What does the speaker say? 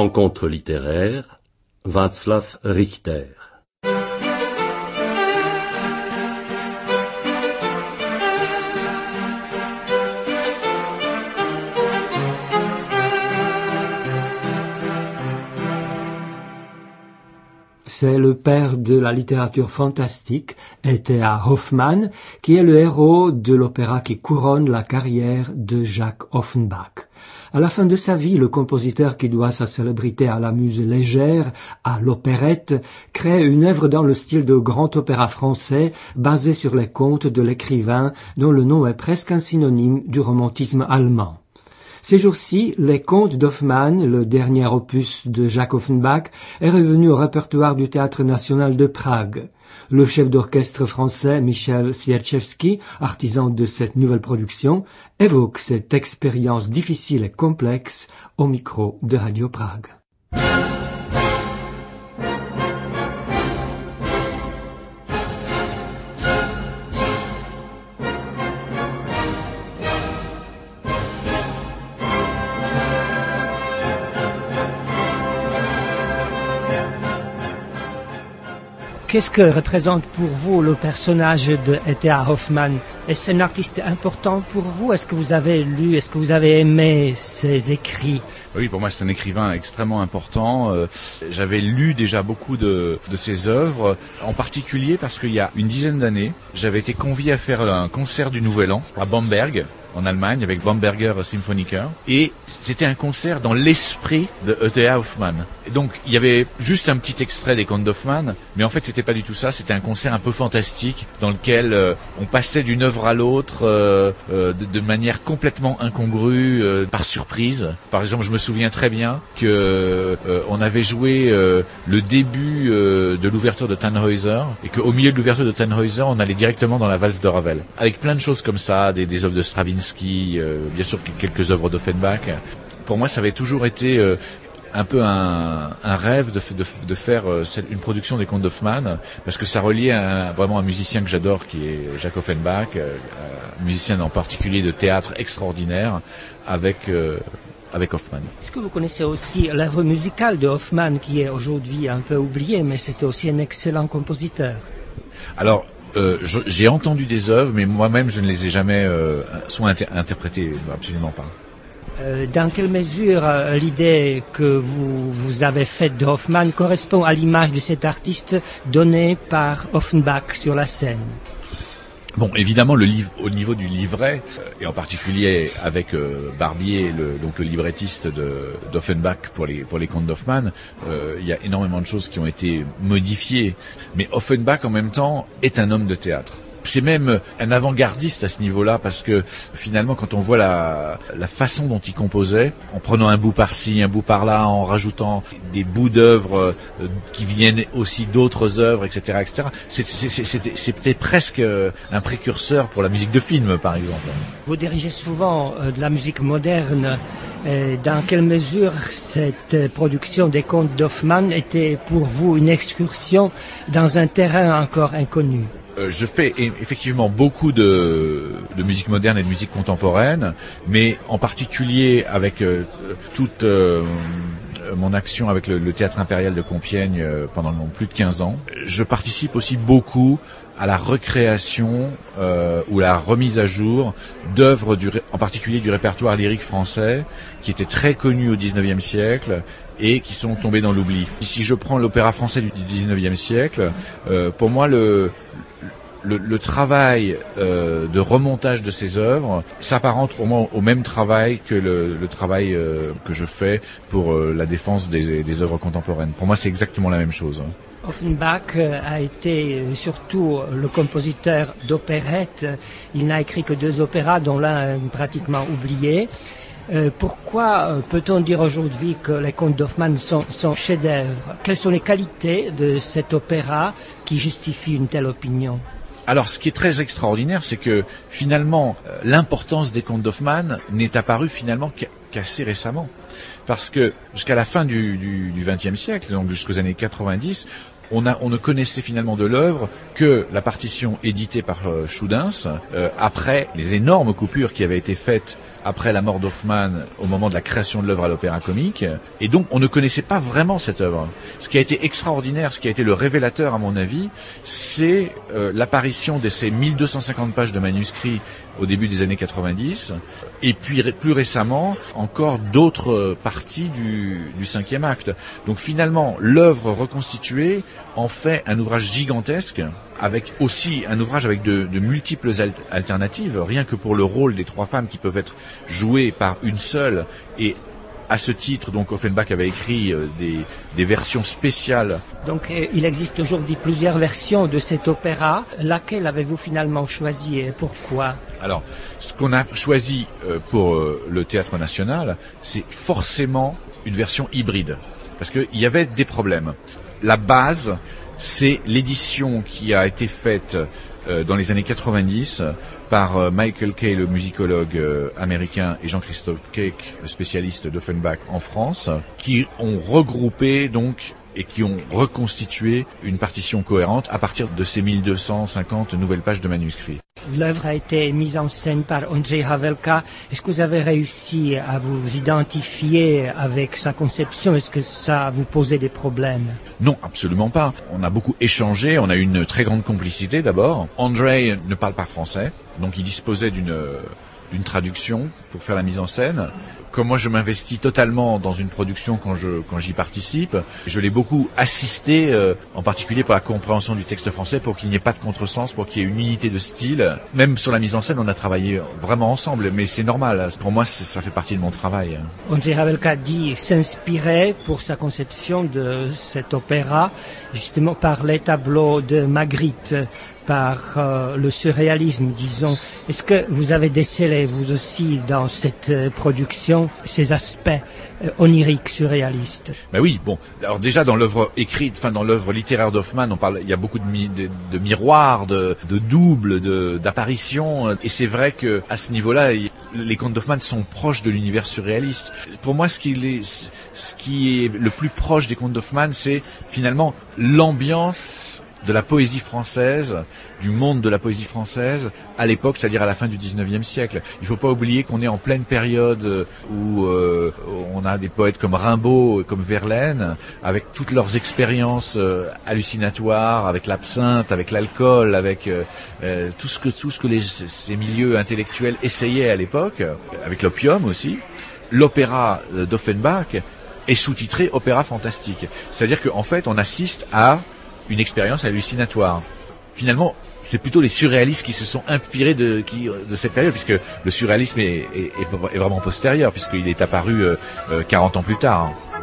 Rencontre littéraire, Václav Richter. C'est le père de la littérature fantastique, E.T.A. Hoffmann, qui est le héros de l'opéra qui couronne la carrière de Jacques Offenbach. À la fin de sa vie, le compositeur qui doit sa célébrité à la muse légère, à l'opérette, crée une œuvre dans le style de grand opéra français, basé sur les contes de l'écrivain dont le nom est presque un synonyme du romantisme allemand. Ces jours-ci, les contes d'Hoffmann, le dernier opus de Jacques Offenbach, est revenu au répertoire du Théâtre national de Prague. Le chef d'orchestre français Michel Sierczewski, artisan de cette nouvelle production, évoque cette expérience difficile et complexe au micro de Radio Prague. Qu'est-ce que représente pour vous le personnage de E.T.A. Hoffmann? Est-ce un artiste important pour vous? Est-ce que vous avez lu, est-ce que vous avez aimé ses écrits? Oui, pour moi c'est un écrivain extrêmement important. J'avais lu déjà beaucoup de ses œuvres, en particulier parce qu'il y a une dizaine d'années, j'avais été convié à faire un concert du Nouvel An à Bamberg, en Allemagne, avec Bamberger Symphoniker. Et c'était un concert dans l'esprit de E.T.A. Hoffmann. Et donc, il y avait juste un petit extrait des contes d'Hoffmann, mais en fait, c'était pas du tout ça. C'était un concert un peu fantastique, dans lequel on passait d'une œuvre à l'autre de manière complètement incongrue, par surprise. Par exemple, je me souviens très bien que on avait joué le début de l'ouverture de Tannhäuser, et qu'au milieu de l'ouverture de Tannhäuser, on allait directement dans la valse de Ravel. Avec plein de choses comme ça, des œuvres de Stravinsky, bien sûr quelques œuvres d'Offenbach. Pour moi, ça avait toujours été un peu un rêve de faire une production des contes d'Hoffmann, parce que ça reliait vraiment un musicien que j'adore, qui est Jacques Offenbach, un musicien en particulier de théâtre extraordinaire, avec Hoffmann. Est-ce que vous connaissez aussi l'œuvre musicale de Hoffmann, qui est aujourd'hui un peu oubliée, mais c'était aussi un excellent compositeur? Alors, j'ai entendu des œuvres, mais moi-même je ne les ai jamais interprétées, absolument pas. Dans quelle mesure l'idée que vous avez faite de Hoffmann correspond à l'image de cet artiste donnée par Offenbach sur la scène? Bon, évidemment, au niveau du livret, et en particulier avec Barbier, donc le librettiste d'Offenbach pour les contes d'Hoffmann, il y a énormément de choses qui ont été modifiées. Mais Offenbach, en même temps, est un homme de théâtre. C'est même un avant-gardiste à ce niveau-là, parce que finalement, quand on voit la façon dont il composait, en prenant un bout par-ci, un bout par-là, en rajoutant des bouts d'œuvres qui viennent aussi d'autres œuvres, etc., etc., c'était presque un précurseur pour la musique de film, par exemple. Vous dirigez souvent de la musique moderne. Dans quelle mesure cette production des contes d'Hoffmann était pour vous une excursion dans un terrain encore inconnu? Je fais effectivement beaucoup de musique moderne et de musique contemporaine, mais en particulier avec toute mon action avec le Théâtre Impérial de Compiègne pendant plus de 15 ans. Je participe aussi beaucoup à la recréation ou la remise à jour d'œuvres en particulier du répertoire lyrique français, qui était très connu au XIXe siècle et qui sont tombés dans l'oubli. Si je prends l'opéra français du XIXe siècle, pour moi le travail de remontage de ces œuvres s'apparente pour moi au même travail que le travail que je fais pour la défense des œuvres contemporaines. Pour moi, c'est exactement la même chose. Offenbach a été surtout le compositeur d'opérettes. Il n'a écrit que 2 opéras, dont l'un est pratiquement oublié. Pourquoi peut-on dire aujourd'hui que les contes d'Hoffmann sont chefs-d'œuvre? Quelles sont les qualités de cet opéra qui justifient une telle opinion? Alors, ce qui est très extraordinaire, c'est que finalement, l'importance des contes d'Hoffmann n'est apparue finalement qu'assez récemment. Parce que jusqu'à la fin du XXe siècle, donc jusqu'aux années 90, on ne connaissait finalement de l'œuvre que la partition éditée par Schudens, après les énormes coupures qui avaient été faites après la mort d'Hoffmann, au moment de la création de l'œuvre à l'Opéra Comique. Et donc, on ne connaissait pas vraiment cette œuvre. Ce qui a été extraordinaire, ce qui a été le révélateur, à mon avis, c'est l'apparition de ces 1250 pages de manuscrits au début des années 90, et puis plus récemment, encore d'autres parties du cinquième acte. Donc finalement, l'œuvre reconstituée en fait un ouvrage gigantesque, avec aussi un ouvrage avec de multiples alternatives, rien que pour le rôle des trois femmes qui peuvent être jouées par une seule. Et à ce titre, donc Offenbach avait écrit des versions spéciales. Donc il existe aujourd'hui plusieurs versions de cet opéra. Laquelle avez-vous finalement choisi et pourquoi? Alors, ce qu'on a choisi pour le Théâtre National, c'est forcément une version hybride, parce qu'il y avait des problèmes. La base, c'est l'édition qui a été faite dans les années 90 par Michael Kay, le musicologue américain, et Jean-Christophe Keck, le spécialiste d'Offenbach en France, qui ont regroupé donc et qui ont reconstitué une partition cohérente à partir de ces 1250 nouvelles pages de manuscrits. L'œuvre a été mise en scène par Ondřej Havelka. Est-ce que vous avez réussi à vous identifier avec sa conception? Est-ce que ça vous posait des problèmes? Non, absolument pas. On a beaucoup échangé, on a eu une très grande complicité d'abord. Ondřej ne parle pas français, donc il disposait d'une traduction pour faire la mise en scène. Comme moi je m'investis totalement dans une production quand j'y participe, je l'ai beaucoup assisté, en particulier pour la compréhension du texte français, pour qu'il n'y ait pas de contresens, pour qu'il y ait une unité de style. Même sur la mise en scène, on a travaillé vraiment ensemble, mais c'est normal. Pour moi, ça fait partie de mon travail. Ondřej Havelka dit s'inspirer pour sa conception de cet opéra, justement par les tableaux de Magritte, par le surréalisme, disons. Est-ce que vous avez décelé, vous aussi, dans cette production, ces aspects oniriques, surréalistes? Ben oui, bon. Alors déjà, dans l'œuvre écrite, enfin dans l'œuvre littéraire d'Hoffmann, il y a beaucoup de miroirs, de doubles, d'apparitions. Et c'est vrai que à ce niveau-là, les contes d'Hoffmann sont proches de l'univers surréaliste. Pour moi, ce qui est le plus proche des contes d'Hoffmann, c'est finalement l'ambiance de la poésie française, du monde de la poésie française à l'époque, c'est-à-dire à la fin du 19e siècle. Il ne faut pas oublier qu'on est en pleine période où on a des poètes comme Rimbaud, comme Verlaine, avec toutes leurs expériences hallucinatoires, avec l'absinthe, avec l'alcool, avec tout ce que ces milieux intellectuels essayaient à l'époque, avec l'opium aussi. L'opéra d'Offenbach est sous-titré opéra fantastique. C'est-à-dire qu'en fait, on assiste à une expérience hallucinatoire. Finalement, c'est plutôt les surréalistes qui se sont inspirés de cette période, puisque le surréalisme est vraiment postérieur, puisqu'il est apparu 40 ans plus tard.